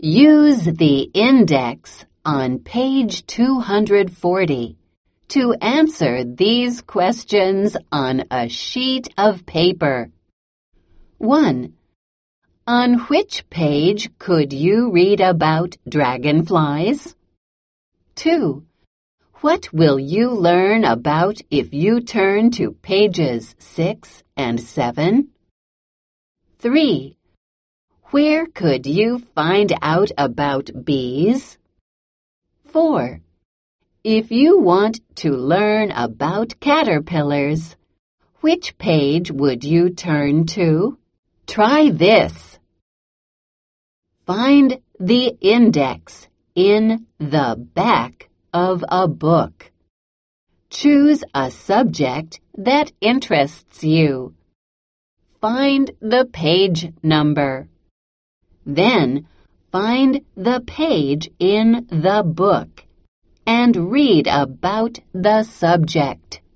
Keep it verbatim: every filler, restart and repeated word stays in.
Use the index on page two hundred forty to answer these questions on a sheet of paper. one. On which page could you read about dragonflies? two. What will you learn about if you turn to pages six and seven? three. Where could you find out about bees? four. If you want to learn about caterpillars, which page would you turn to? Try this. Find the index in the back of a book. Choose a subject that interests you. Find the page number. Then find the page in the book and read about the subject.